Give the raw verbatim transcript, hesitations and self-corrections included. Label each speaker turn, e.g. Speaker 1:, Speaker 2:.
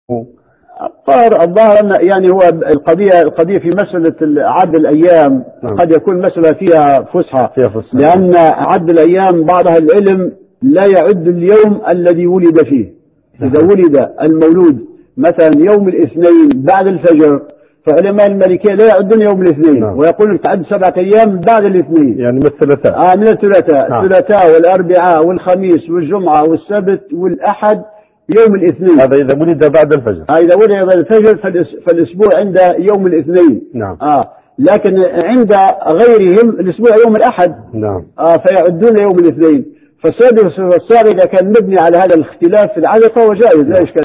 Speaker 1: الظاهر الظاهر أن يعني هو القضية القضية في مسألة عد الأيام
Speaker 2: نعم.
Speaker 1: قد يكون مسألة فيها فسحة،
Speaker 2: فيها فسحة،
Speaker 1: لأن عد الأيام بعض أهل العلم لا يعد اليوم الذي ولد فيه.
Speaker 2: نعم.
Speaker 1: إذا ولد المولود مثلا يوم الاثنين بعد الفجر، فعلماء المالكية لا يعدون يوم الاثنين، نعم. ويقولون تعد سبعة أيام بعد الاثنين،
Speaker 2: يعني من الثلاثاء.
Speaker 1: آه من الثلاثاء،
Speaker 2: نعم.
Speaker 1: الثلاثاء والأربعاء والخميس والجمعة والسبت والأحد يوم الاثنين.
Speaker 2: هذا إذا ولد بعد الفجر.
Speaker 1: آه إذا ولد بعد الفجر فالأسبوع عند يوم الاثنين.
Speaker 2: نعم.
Speaker 1: آه لكن عند غيرهم الأسبوع يوم الأحد.
Speaker 2: نعم.
Speaker 1: آه فيعدون يوم الاثنين. فالسادس والسابع إذا كان مبني على هذا الاختلاف في العدد فهو جائز لا إشكال.